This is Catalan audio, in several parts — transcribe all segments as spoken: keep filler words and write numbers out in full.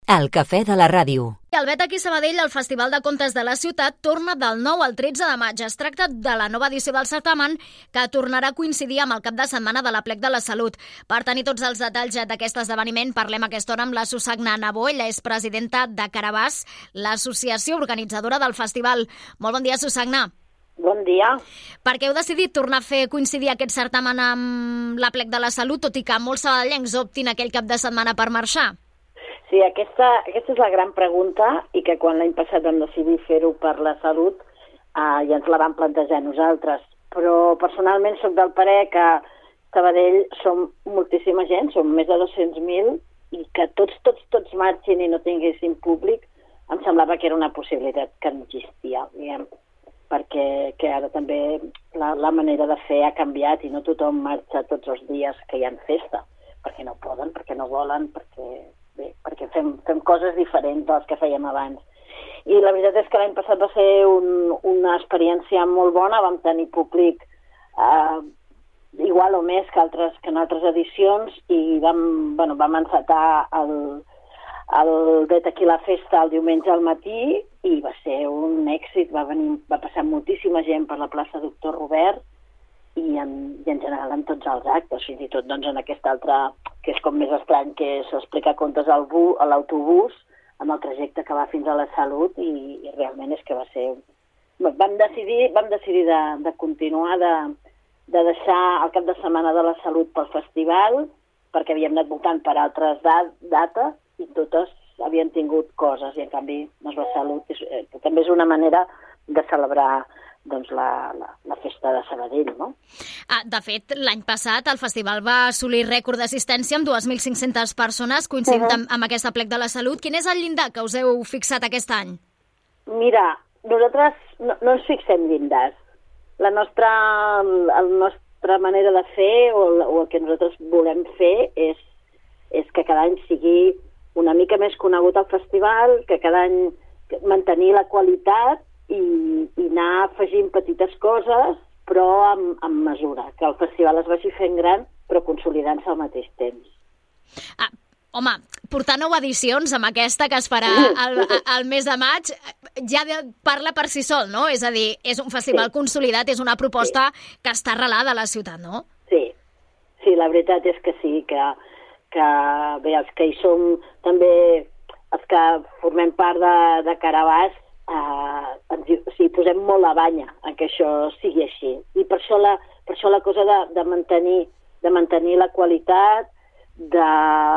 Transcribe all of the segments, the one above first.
El cafè de la ràdio. Al Vet aquí Sabadell, el Festival de Contes de la Ciutat torna del nou al tretze de maig. Es tracta de la nova edició del certamen que tornarà a coincidir amb el cap de setmana de l'Aplec de la Salut. Per tenir tots els detalls d'aquest esdeveniment, parlem a aquesta hora amb la Susagna Nabó. Ella és presidenta de Carabàs, l'associació organitzadora del festival. Molt bon dia, Susagna. Bon dia. Per què heu decidit tornar a fer coincidir aquest certamen amb l'Aplec de la Salut, tot i que molts sabadellencs optin aquell cap de setmana per marxar? Sí, aquesta, aquesta és la gran pregunta i que quan l'any passat vam decidir fer-ho per la salut eh, ja ens la vam plantejar nosaltres. Però personalment soc del parer que Sabadell som moltíssima gent, som més de dos-cents mil, i que tots, tots, tots marxin i no tinguessin públic em semblava que era una possibilitat que no existia, diguem, perquè que ara també la, la manera de fer ha canviat i no tothom marxa tots els dies que hi ha festa, perquè no poden, perquè no volen, perquè... Bé, perquè fem, fem coses diferents dels que fèiem abans. I la veritat és que l'any passat va ser un, una experiència molt bona, vam tenir públic eh, igual o més que, altres, que en altres edicions i vam, bueno, vam encetar el, el Vet aquí la festa el diumenge al matí i va ser un èxit, va, venir, va passar moltíssima gent per la plaça Doctor Robert i en, i en general en tots els actes, fins i tot doncs, en aquest altre, que és com més estrany, que és explicar contes al bu, a l'autobús, amb el trajecte que va fins a la Salut, i, i realment és que va ser... Vam decidir, vam decidir de, de continuar, de, de deixar el cap de setmana de la Salut pel festival, perquè havíem anat voltant per altres dat dates, i totes havien tingut coses, i en canvi doncs, la Salut és, eh, també és una manera de celebrar doncs la, la, la festa de Sabadell, no? Ah, de fet, l'any passat el festival va assolir rècord d'assistència amb dues mil cinc-centes persones, coincidint uh -huh. amb, amb aquesta Aplec de la Salut. Quin és el llindar que us heu fixat aquest any? Mira, nosaltres no, no ens fixem llindars. La nostra, la nostra manera de fer o, o el que nosaltres volem fer és, és que cada any sigui una mica més conegut el festival, que cada any mantenir la qualitat i, i anar afegint petites coses, però amb, amb mesura, que el festival es vagi fent gran, però consolidant-se al mateix temps. Ah, home, portar nou edicions amb aquesta que es farà al, al mes de maig ja parla per si sol, no? És a dir, és un festival sí. consolidat, és una proposta sí. que està arrelada a la ciutat, no? Sí, sí, la veritat és que sí, que, que bé, els que hi som també, els que formem part de, de Carabàs, Uh, ens, o sigui, posem molt la banya en que això sigui així i per això la, per això la cosa de, de, mantenir, de mantenir la qualitat de,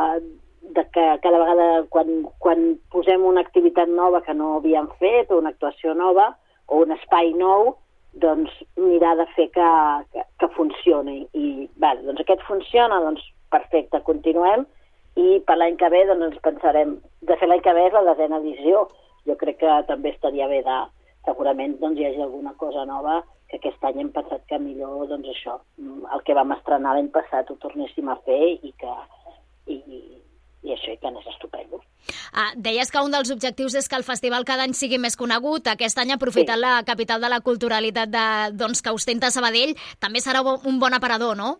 de que cada vegada quan, quan posem una activitat nova que no havíem fet o una actuació nova o un espai nou, doncs mirar de fer que, que, que funcioni i vale, doncs aquest funciona, doncs perfecte, continuem i per l'any que ve doncs ens pensarem, de fet l'any que ve és la desena edició. Jo crec que també estaria bé de, segurament doncs, hi hagi alguna cosa nova que aquest any hem pensat que millor, doncs això, el que vam estrenar l'any passat ho tornéssim a fer i que i, i això, i que anés estupendo. Ah, deies que un dels objectius és que el festival cada any sigui més conegut. Aquest any, aprofitant sí. la capital de la culturalitat de, doncs, que ostenta Sabadell, també serà un bon aparador, no?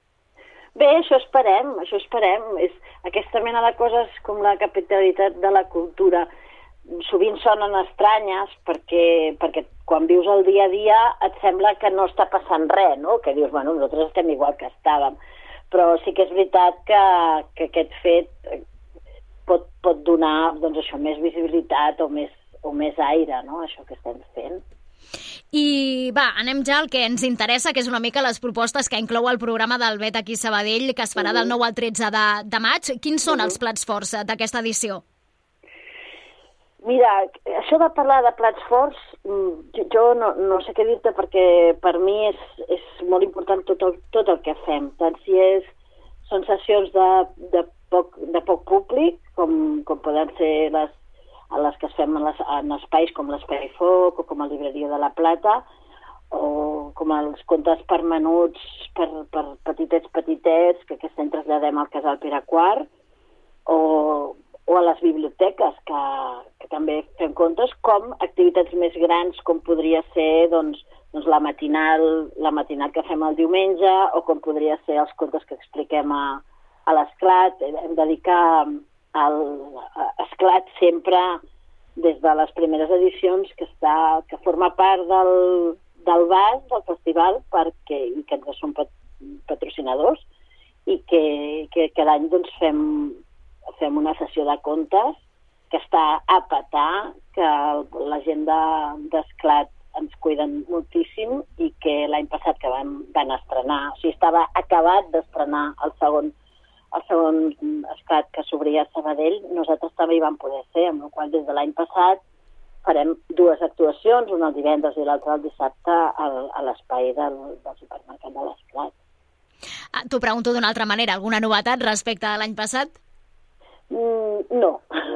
Bé, això esperem, això esperem. És aquesta mena de coses com la capitalitat de la cultura sovint sonen estranyes perquè, perquè quan vius el dia a dia et sembla que no està passant res, no? Que dius, bueno, nosaltres estem igual que estàvem. Però sí que és veritat que, que aquest fet pot, pot donar doncs això, més visibilitat o més, o més aire, no? Això que estem fent. I va, anem ja al que ens interessa, que és una mica les propostes que inclou el programa del Vet aquí Sabadell, que es farà del nou al tretze de, de maig. Quins són els plats forts d'aquesta edició? Mira, això de parlar de plats forts, jo, jo no, no sé què dir-te perquè per mi és, és molt important tot el, tot el que fem, tant si és, són sessions de, de, poc, de poc públic, com, com poden ser les, les que es fem en, les, en espais com l'Espai Foc o com el Llibreria de la Plata, o com els contes per menuts, per, per petitets petitets, que aquest any traslladem al Casal Pere quart, o... o a les biblioteques, que, que també fem contes, com activitats més grans, com podria ser doncs, doncs la matinal la matinal que fem el diumenge, o com podria ser els contes que expliquem a, a l'Esclat. Hem de dir que el Esclat sempre, des de les primeres edicions, que, està, que forma part del, del B A S, del festival, perquè, i que ens són patrocinadors, i que, que cada any doncs, fem, fem una sessió de contes que està a petar, que la gent d'Esclat ens cuiden moltíssim i que l'any passat que van, van estrenar, o sigui, estava acabat d'estrenar el segon, el segon Esclat que s'obria a Sabadell, nosaltres també hi vam poder ser, amb la qual des de l'any passat farem dues actuacions, una el divendres i l'altra el dissabte a, a l'espai del, del supermercat de l'Esclat. Ah, T'ho pregunto d'una altra manera, alguna novetat respecte a l'any passat? Mm, no.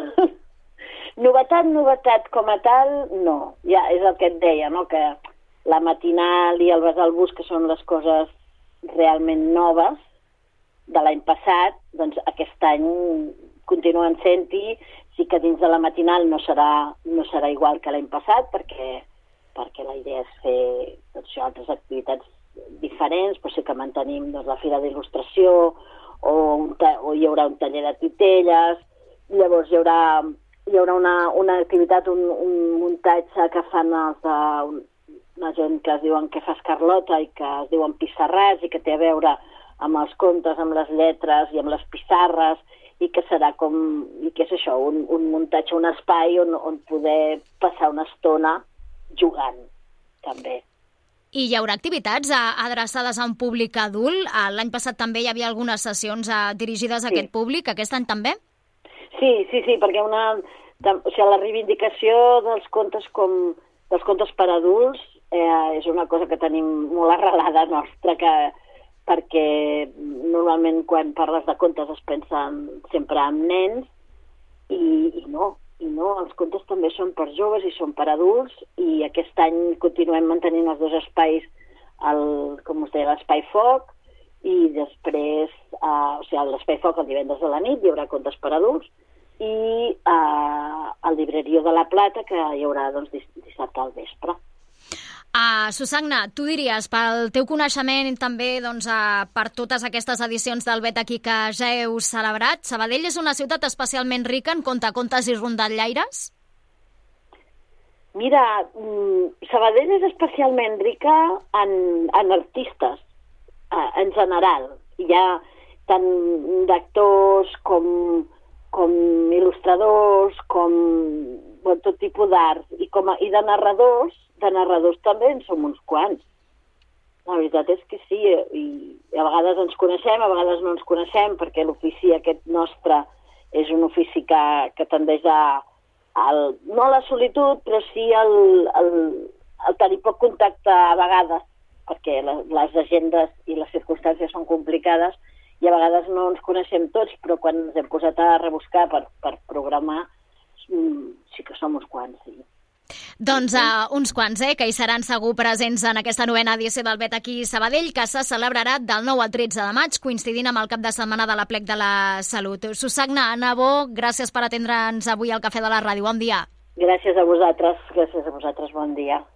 Novetat, novetat com a tal, no. Ja és el que et deia, no? Que la matinal i el Bas al Bus, que són les coses realment noves de l'any passat, doncs aquest any continuen sent-hi. Sí que dins de la matinal no serà, no serà igual que l'any passat, perquè, perquè la idea és fer doncs, altres activitats diferents, però sí que mantenim doncs, la fira d'il·lustració, o, un o hi haurà un taller de titelles, llavors hi haurà... Hi haurà una, una activitat, un, un muntatge que fan els de, una gent que es diuen que fas Carlota i que es diuen pissarrats i que té a veure amb els contes, amb les lletres i amb les pissarres i que serà com, i que és això, un, un muntatge, un espai on, on poder passar una estona jugant, també. I hi haurà activitats adreçades a un públic adult? L'any passat també hi havia algunes sessions dirigides a sí. aquest públic, aquest any també? Sí, sí, sí, perquè una, o sigui, la reivindicació dels contes com dels contes per adults eh, és una cosa que tenim molt arrelada nostra, que, perquè normalment quan parles de contes es pensa sempre en nens i, i no, i no, els contes també són per joves i són per adults i aquest any continuem mantenint els dos espais, el, com us deia, l'Espai Foc i després, eh, o sigui, l'Espai Foc el divendres de la nit hi haurà contes per adults i eh, el Llibreria de la Plata, que hi haurà doncs, dissabte al vespre. Uh, Susagna, tu diries, pel teu coneixement també doncs, uh, per totes aquestes edicions del Bet aquí que ja heu celebrat, Sabadell és una ciutat especialment rica en contacontes i rondallaires? Mira, Sabadell és especialment rica en, en artistes, uh, en general. Hi ha tant d'actors com... com il·lustradors, com bon, tot tipus d'art, i, com a, i de narradors, de narradors també en som uns quants. La veritat és que sí, i a vegades ens coneixem, a vegades no ens coneixem, perquè l'ofici aquest nostre és un ofici que, que tendeix a, al, no a la solitud, però sí al, al, al tenir poc contacte a vegades, perquè la, les agendes i les circumstàncies són complicades, i a vegades no ens coneixem tots, però quan ens hem posat a rebuscar per, per programar, sí que som uns quants, sí. Doncs uh, uns quants, eh, que hi seran segur presents en aquesta novena edició del Bet aquí Sabadell, que se celebrarà del nou al tretze de maig, coincidint amb el cap de setmana de l'Aplec de la Salut. Susagna Nabó, gràcies per atendre'ns avui al Cafè de la Ràdio. Bon dia. Gràcies a vosaltres, gràcies a vosaltres, bon dia.